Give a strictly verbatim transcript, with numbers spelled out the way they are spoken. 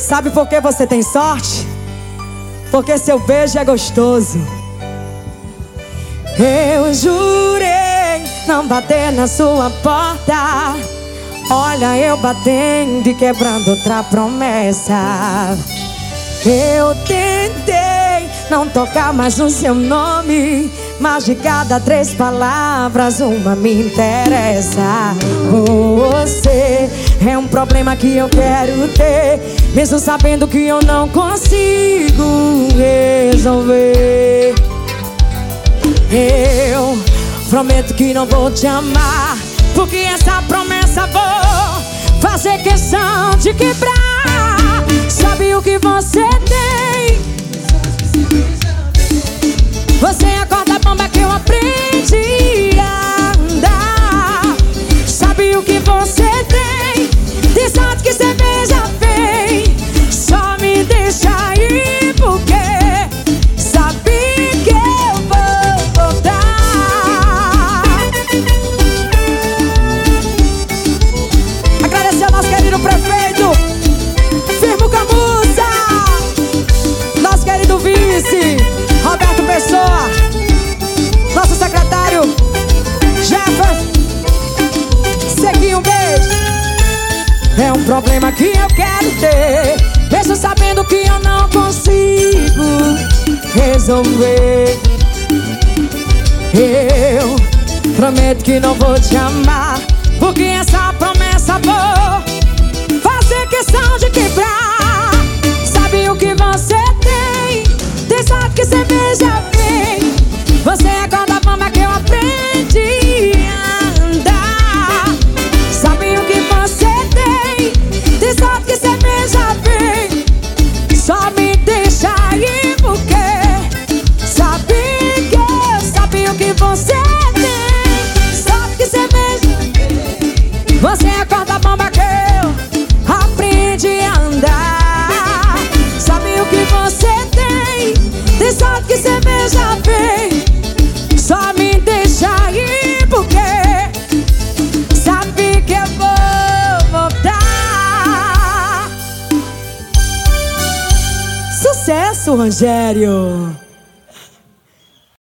Sabe por que você tem sorte? Porque seu beijo é gostoso. Eu jurei não bater na sua porta. Olha eu batendo e quebrando outra promessa. Eu tentei não tocar mais no seu nome, mas de cada três palavras uma me interessa. Você é um problema que eu quero ter, mesmo sabendo que eu não consigo resolver. Eu prometo que não vou te amar, porque essa promessa vou fazer questão de quebrar. Sabe o que você tem? Você é a corda bamba que eu aprendi a andar. Sabe o que você tem? De sorte que você beija bem. Só me deixa ir porque sabe que eu vou voltar. Agradecer ao nosso querido prefeito Firmo Camussa, nosso querido vice Roberto Pessoa, nosso secretário Jefferson Sequinho, um beijo. É um problema que eu quero ter, mesmo sabendo que eu não consigo resolver. Eu prometo que não vou te amar, porque essa promessa vou fazer questão de quebrar. Sabe o que você tem? Tem sorte que você beija bem. Você é a corda bamba que eu aprendi a andar. Sabe o que você tem? Tem sorte que você beija bem. Só me deixa ir porque sabe que eu sabe o que você tem. Sorte que você beija bem. Você é a corda bamba que eu aprendi a andar. Sabe o que você tem? Tem sorte que você beija bem. Só me deixa ir porque sabe que eu vou voltar. Sucesso, Rogério!